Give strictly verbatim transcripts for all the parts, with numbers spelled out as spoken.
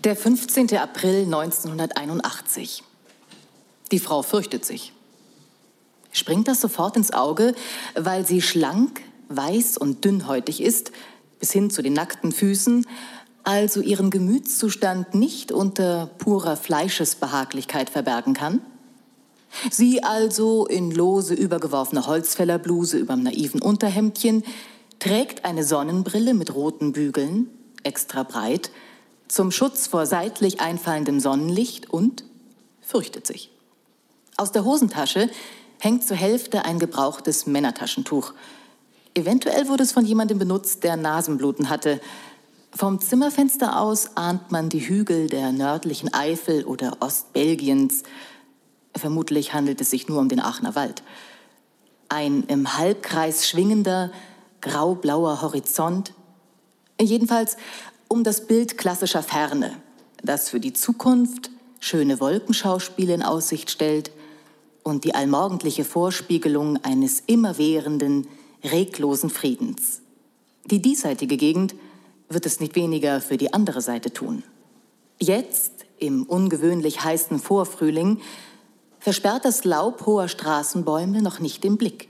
Der fünfzehnte April neunzehnhunderteinundachtzig. Die Frau fürchtet sich. Springt das sofort ins Auge, weil sie schlank, weiß und dünnhäutig ist, bis hin zu den nackten Füßen, also ihren Gemütszustand nicht unter purer Fleischesbehaglichkeit verbergen kann? Sie also in lose übergeworfener Holzfällerbluse überm naiven Unterhemdchen, trägt eine Sonnenbrille mit roten Bügeln, extra breit, zum Schutz vor seitlich einfallendem Sonnenlicht und fürchtet sich. Aus der Hosentasche hängt zur Hälfte ein gebrauchtes Männertaschentuch. Eventuell wurde es von jemandem benutzt, der Nasenbluten hatte. Vom Zimmerfenster aus ahnt man die Hügel der nördlichen Eifel oder Ostbelgiens. Vermutlich handelt es sich nur um den Aachener Wald. Ein im Halbkreis schwingender, grau-blauer Horizont. Jedenfalls um das Bild klassischer Ferne, das für die Zukunft schöne Wolkenschauspiele in Aussicht stellt und die allmorgendliche Vorspiegelung eines immerwährenden, reglosen Friedens. Die diesseitige Gegend wird es nicht weniger für die andere Seite tun. Jetzt, im ungewöhnlich heißen Vorfrühling, versperrt das Laub hoher Straßenbäume noch nicht den Blick.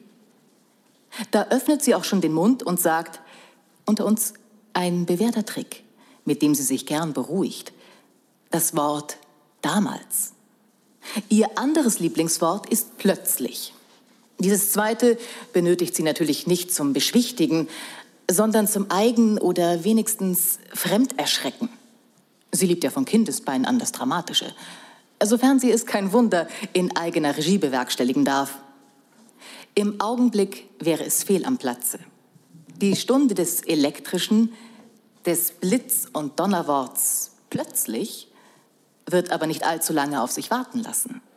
Da öffnet sie auch schon den Mund und sagt, unter uns ein bewährter Trick, mit dem sie sich gern beruhigt. Das Wort damals. Ihr anderes Lieblingswort ist plötzlich. Dieses zweite benötigt sie natürlich nicht zum Beschwichtigen, sondern zum Eigen- oder wenigstens Fremderschrecken. Sie liebt ja von Kindesbeinen an das Dramatische, sofern sie es, kein Wunder, in eigener Regie bewerkstelligen darf. Im Augenblick wäre es fehl am Platze. Die Stunde des Elektrischen, des Blitz- und Donnerworts plötzlich wird aber nicht allzu lange auf sich warten lassen.